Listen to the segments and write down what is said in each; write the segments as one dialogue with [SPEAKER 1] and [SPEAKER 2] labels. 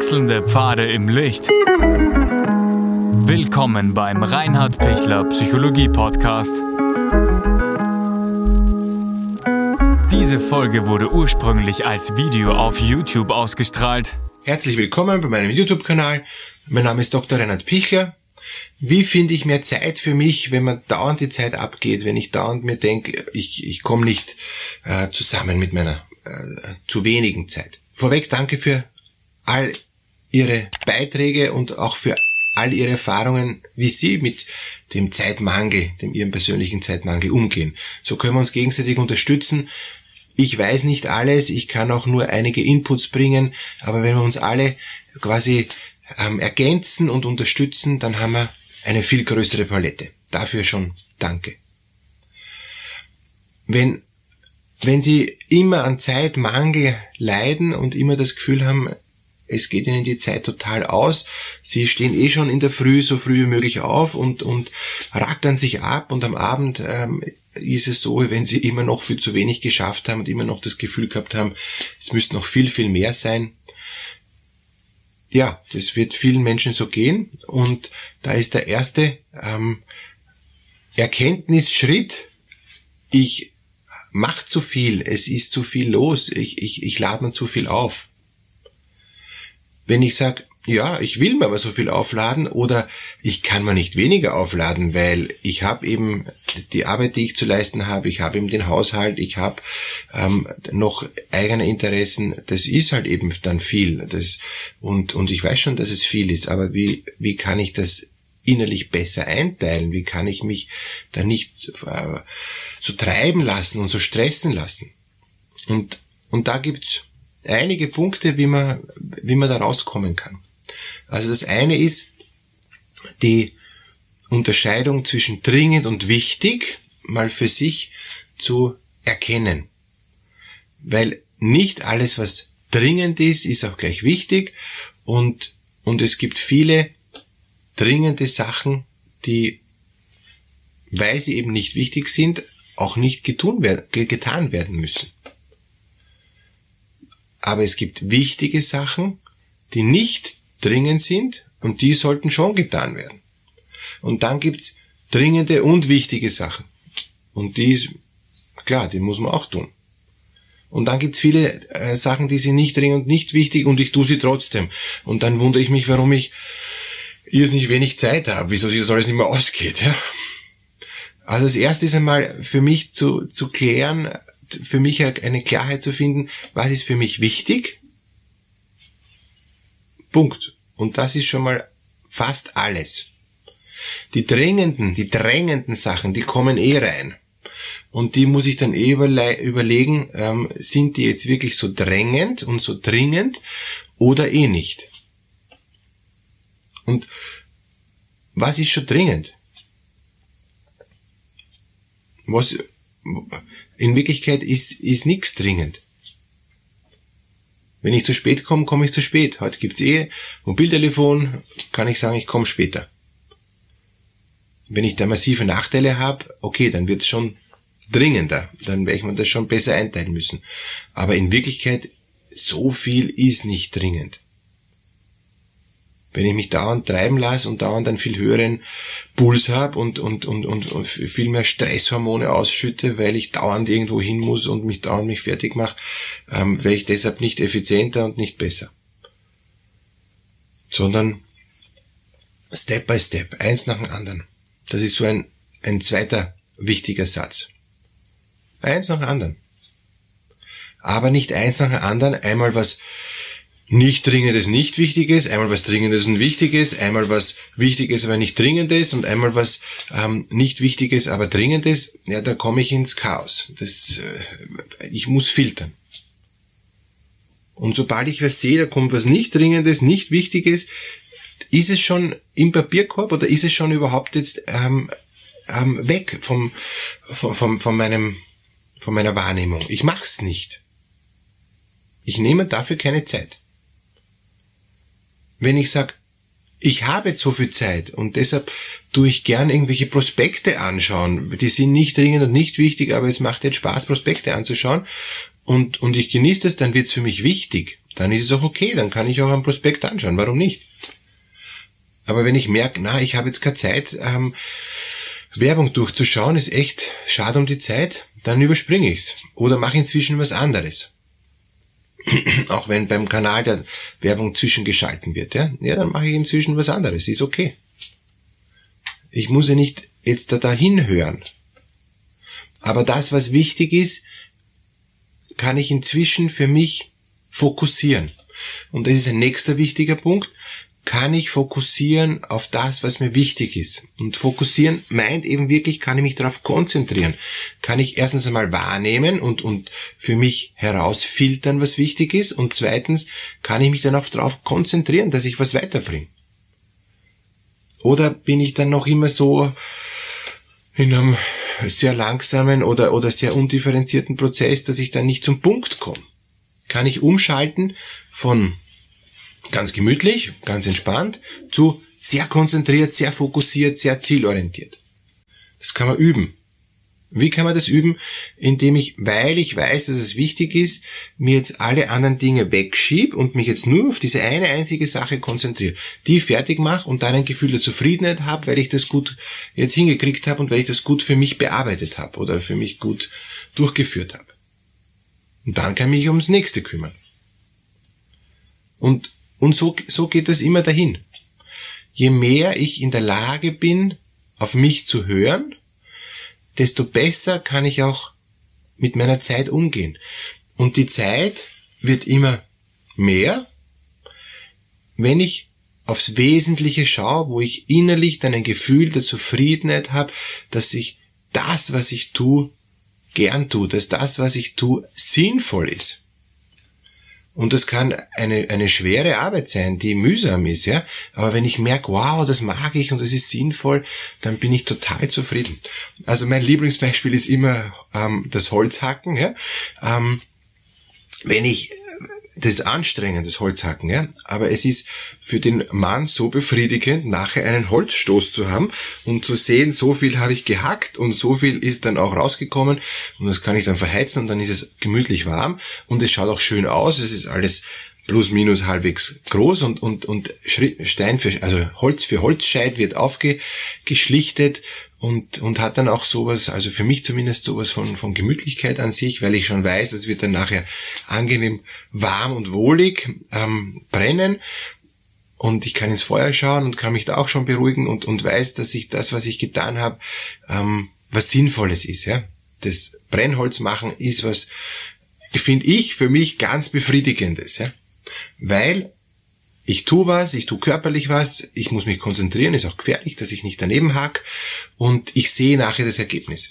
[SPEAKER 1] Wechselnde Pfade im Licht. Willkommen beim Reinhard Pichler Psychologie Podcast. Diese Folge wurde ursprünglich als Video auf YouTube ausgestrahlt.
[SPEAKER 2] Herzlich willkommen bei meinem YouTube-Kanal. Mein Name ist Dr. Reinhard Pichler. Wie finde ich mehr Zeit für mich, wenn man dauernd die Zeit abgeht, wenn ich dauernd mir denke, ich komme nicht zusammen mit meiner zu wenigen Zeit. Vorweg danke für all Ihre Beiträge und auch für all Ihre Erfahrungen, wie Sie mit dem Zeitmangel, Ihrem persönlichen Zeitmangel umgehen. So können wir uns gegenseitig unterstützen. Ich weiß nicht alles, ich kann auch nur einige Inputs bringen, aber wenn wir uns alle quasi ergänzen und unterstützen, dann haben wir eine viel größere Palette. Dafür schon danke. Wenn Sie immer an Zeitmangel leiden und immer das Gefühl haben, es geht Ihnen die Zeit total aus, Sie stehen schon in der Früh so früh wie möglich auf und rackern sich ab und am Abend ist es so, wenn Sie immer noch viel zu wenig geschafft haben und immer noch das Gefühl gehabt haben, es müsste noch viel, viel mehr sein. Ja, das wird vielen Menschen so gehen und da ist der erste Erkenntnisschritt, ich mache zu viel, es ist zu viel los, ich lade mir zu viel auf. Wenn ich sage, ja, ich will mir aber so viel aufladen oder ich kann mir nicht weniger aufladen, weil ich habe eben die Arbeit, die ich zu leisten habe, ich habe eben den Haushalt, ich habe noch eigene Interessen, das ist halt eben dann viel. Und ich weiß schon, dass es viel ist, aber wie kann ich das innerlich besser einteilen? Wie kann ich mich da nicht so treiben lassen und so stressen lassen? Und da gibt's einige Punkte, wie man da rauskommen kann. Also das eine ist die Unterscheidung zwischen dringend und wichtig mal für sich zu erkennen. Weil nicht alles, was dringend ist auch gleich wichtig und es gibt viele dringende Sachen, die, weil sie eben nicht wichtig sind, auch nicht getan werden müssen. Aber es gibt wichtige Sachen, die nicht dringend sind und die sollten schon getan werden. Und dann gibt's dringende und wichtige Sachen. Und die muss man auch tun. Und dann gibt's viele Sachen, die sind nicht dringend und nicht wichtig und ich tue sie trotzdem. Und dann wundere ich mich, warum ich irrsinnig wenig Zeit habe, wieso sich das alles nicht mehr ausgeht. Ja? Also das erste ist einmal für mich zu klären, für mich eine Klarheit zu finden, was ist für mich wichtig? Punkt. Und das ist schon mal fast alles. Die drängenden Sachen, die kommen rein. Und die muss ich dann überlegen, sind die jetzt wirklich so drängend und so dringend oder nicht? Und was ist schon dringend? In Wirklichkeit ist nichts dringend. Wenn ich zu spät komme, komme ich zu spät. Heute gibt's Mobiltelefon, kann ich sagen, ich komme später. Wenn ich da massive Nachteile habe, okay, dann wird's schon dringender. Dann werde ich mir das schon besser einteilen müssen. Aber in Wirklichkeit, so viel ist nicht dringend. Wenn ich mich dauernd treiben lasse und dauernd einen viel höheren Puls habe und viel mehr Stresshormone ausschütte, weil ich dauernd irgendwo hin muss und mich dauernd fertig mache, wäre ich deshalb nicht effizienter und nicht besser. Sondern Step by Step, eins nach dem anderen. Das ist so ein zweiter wichtiger Satz. Eins nach dem anderen. Aber nicht eins nach dem anderen, einmal was nicht Dringendes, nicht Wichtiges, einmal was Dringendes und Wichtiges, einmal was Wichtiges, aber nicht Dringendes und einmal was nicht Wichtiges, aber Dringendes, ja, da komme ich ins Chaos. Ich muss filtern. Und sobald ich was sehe, da kommt was nicht Dringendes, nicht Wichtiges, ist es schon im Papierkorb oder ist es schon überhaupt jetzt weg von meiner Wahrnehmung? Ich mach's nicht. Ich nehme dafür keine Zeit. Wenn ich sage, ich habe jetzt so viel Zeit und deshalb tue ich gern irgendwelche Prospekte anschauen, die sind nicht dringend und nicht wichtig, aber es macht jetzt Spaß, Prospekte anzuschauen und ich genieße das, dann wird's für mich wichtig. dann ist es auch okay, dann kann ich auch einen Prospekt anschauen, warum nicht? Aber wenn ich merke, ich habe jetzt keine Zeit, Werbung durchzuschauen, ist echt schade um die Zeit, dann überspringe ich's oder mache inzwischen was anderes. Auch wenn beim Kanal der Werbung zwischengeschalten wird, dann mache ich inzwischen was anderes, ist okay. Ich muss ja nicht jetzt dahin hören. Aber das, was wichtig ist, kann ich inzwischen für mich fokussieren. Und das ist ein nächster wichtiger Punkt. Kann ich fokussieren auf das, was mir wichtig ist. Und fokussieren meint eben wirklich, kann ich mich darauf konzentrieren. Kann ich erstens einmal wahrnehmen und für mich herausfiltern, was wichtig ist. Und zweitens kann ich mich dann auch darauf konzentrieren, dass ich was weiterbringe. Oder bin ich dann noch immer so in einem sehr langsamen oder sehr undifferenzierten Prozess, dass ich dann nicht zum Punkt komme? Kann ich umschalten von ganz gemütlich, ganz entspannt, zu sehr konzentriert, sehr fokussiert, sehr zielorientiert. Das kann man üben. Wie kann man das üben? Indem ich, weil ich weiß, dass es wichtig ist, mir jetzt alle anderen Dinge wegschiebe und mich jetzt nur auf diese eine einzige Sache konzentriere, die fertig mache und dann ein Gefühl der Zufriedenheit habe, weil ich das gut jetzt hingekriegt habe und weil ich das gut für mich bearbeitet habe oder für mich gut durchgeführt habe. Und dann kann ich mich ums Nächste kümmern. Und so geht es immer dahin. Je mehr ich in der Lage bin, auf mich zu hören, desto besser kann ich auch mit meiner Zeit umgehen. Und die Zeit wird immer mehr, wenn ich aufs Wesentliche schaue, wo ich innerlich dann ein Gefühl der Zufriedenheit habe, dass ich das, was ich tue, gern tue, dass das, was ich tue, sinnvoll ist. Und das kann eine schwere Arbeit sein, die mühsam ist, ja. Aber wenn ich merke, wow, das mag ich und das ist sinnvoll, dann bin ich total zufrieden. Also mein Lieblingsbeispiel ist immer das Holzhacken, ja. Das ist anstrengend, das Holzhacken, ja. Aber es ist für den Mann so befriedigend, nachher einen Holzstoß zu haben und zu sehen, so viel habe ich gehackt und so viel ist dann auch rausgekommen und das kann ich dann verheizen und dann ist es gemütlich warm und es schaut auch schön aus, es ist alles plus minus halbwegs groß und Stein also Holz für Holzscheit wird aufgeschlichtet und hat dann auch sowas, also für mich zumindest sowas von Gemütlichkeit an sich, weil ich schon weiß, es wird dann nachher angenehm warm und wohlig brennen und ich kann ins Feuer schauen und kann mich da auch schon beruhigen und weiß, dass ich das, was ich getan habe, was Sinnvolles ist. Ja, das Brennholz machen ist was, finde ich, für mich ganz Befriedigendes, ja, weil ich tue was, ich tue körperlich was, ich muss mich konzentrieren, ist auch gefährlich, dass ich nicht daneben hack und ich sehe nachher das Ergebnis.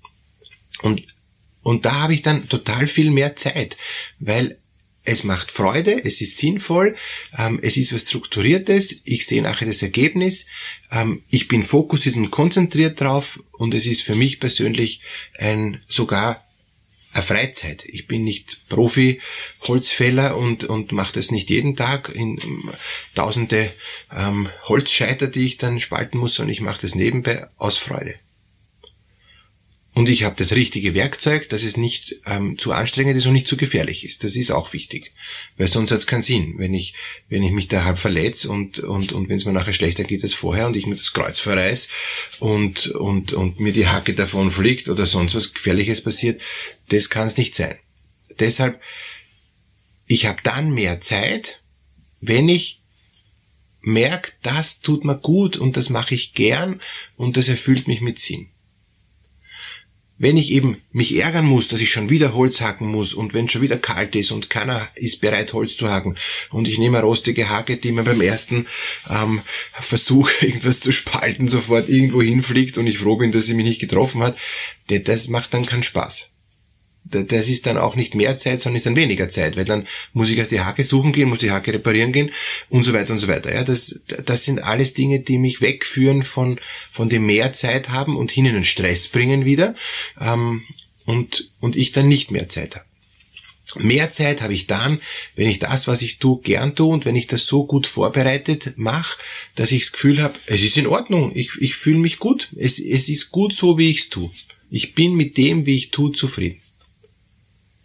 [SPEAKER 2] Und da habe ich dann total viel mehr Zeit, weil es macht Freude, es ist sinnvoll, es ist was Strukturiertes, ich sehe nachher das Ergebnis, ich bin fokussiert und konzentriert drauf und es ist für mich persönlich sogar eine Freizeit. Ich bin nicht Profi-Holzfäller und mache das nicht jeden Tag in tausende Holzscheiter, die ich dann spalten muss, sondern ich mache das nebenbei aus Freude. Und ich habe das richtige Werkzeug, dass es nicht zu anstrengend ist und nicht zu gefährlich ist. Das ist auch wichtig, weil sonst hat es keinen Sinn, wenn ich mich da halb verletze und wenn es mir nachher schlechter geht als vorher und ich mir das Kreuz verreiß und mir die Hacke davon fliegt oder sonst was Gefährliches passiert, das kann es nicht sein. Deshalb, ich habe dann mehr Zeit, wenn ich merke, das tut mir gut und das mache ich gern und das erfüllt mich mit Sinn. Wenn ich eben mich ärgern muss, dass ich schon wieder Holz hacken muss und wenn schon wieder kalt ist und keiner ist bereit, Holz zu hacken und ich nehme eine rostige Hacke, die mir beim ersten Versuch, irgendwas zu spalten, sofort irgendwo hinfliegt und ich froh bin, dass sie mich nicht getroffen hat, das macht dann keinen Spaß. Das ist dann auch nicht mehr Zeit, sondern ist dann weniger Zeit, weil dann muss ich erst die Hacke suchen gehen, muss die Hacke reparieren gehen und so weiter und so weiter. Ja, das sind alles Dinge, die mich wegführen von dem mehr Zeit haben und hin in den Stress bringen wieder und ich dann nicht mehr Zeit habe. Mehr Zeit habe ich dann, wenn ich das, was ich tue, gern tue und wenn ich das so gut vorbereitet mache, dass ich das Gefühl habe, es ist in Ordnung, ich fühle mich gut, es ist gut so, wie ich es tue. Ich bin mit dem, wie ich tue, zufrieden.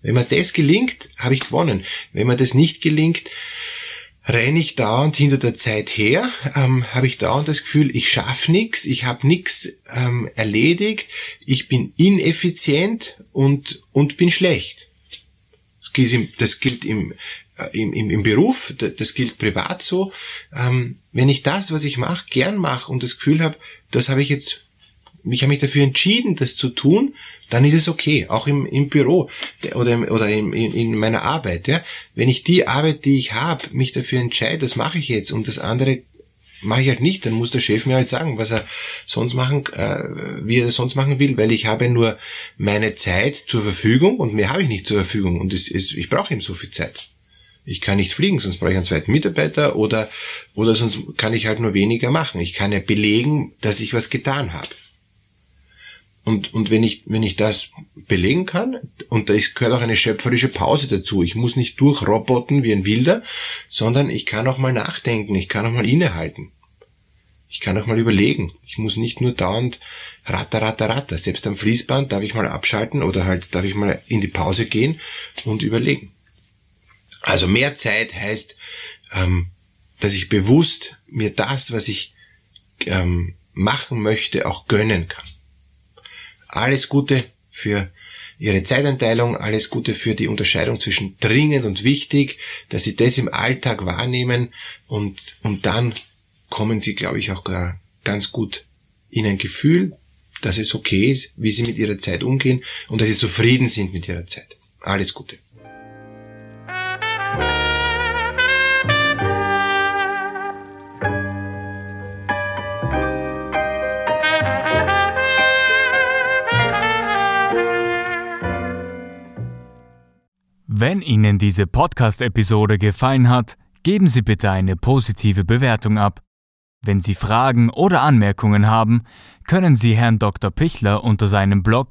[SPEAKER 2] Wenn mir das gelingt, habe ich gewonnen. Wenn mir das nicht gelingt, renne ich dauernd hinter der Zeit her, habe ich dauernd das Gefühl, ich schaffe nichts, ich habe nichts erledigt, ich bin ineffizient und bin schlecht. Das gilt im Beruf, das gilt privat so. Wenn ich das, was ich mache, gern mache und das Gefühl habe, ich habe mich dafür entschieden, das zu tun, dann ist es okay, auch im Büro oder in meiner Arbeit. Ja? Wenn ich die Arbeit, die ich habe, mich dafür entscheide, das mache ich jetzt und das andere mache ich halt nicht, dann muss der Chef mir halt sagen, was er sonst wie er das sonst machen will, weil ich habe nur meine Zeit zur Verfügung und mehr habe ich nicht zur Verfügung und ich brauche eben so viel Zeit. Ich kann nicht fliegen, sonst brauche ich einen zweiten Mitarbeiter oder sonst kann ich halt nur weniger machen. Ich kann ja belegen, dass ich was getan habe. Und wenn ich das belegen kann, und da gehört auch eine schöpferische Pause dazu. Ich muss nicht durchroboten wie ein Wilder, sondern ich kann auch mal nachdenken, ich kann auch mal innehalten. Ich kann auch mal überlegen. Ich muss nicht nur dauernd ratter. Selbst am Fließband darf ich mal abschalten oder halt darf ich mal in die Pause gehen und überlegen. Also mehr Zeit heißt, dass ich bewusst mir das, was ich machen möchte, auch gönnen kann. Alles Gute für Ihre Zeiteinteilung, alles Gute für die Unterscheidung zwischen dringend und wichtig, dass Sie das im Alltag wahrnehmen und dann kommen Sie, glaube ich, auch ganz gut in ein Gefühl, dass es okay ist, wie Sie mit Ihrer Zeit umgehen und dass Sie zufrieden sind mit Ihrer Zeit. Alles Gute.
[SPEAKER 1] Wenn Ihnen diese Podcast-Episode gefallen hat, geben Sie bitte eine positive Bewertung ab. Wenn Sie Fragen oder Anmerkungen haben, können Sie Herrn Dr. Pichler unter seinem Blog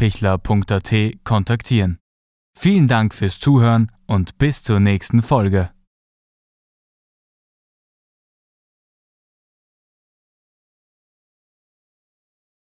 [SPEAKER 1] reinhardpichler.at kontaktieren. Vielen Dank fürs Zuhören und bis zur nächsten Folge.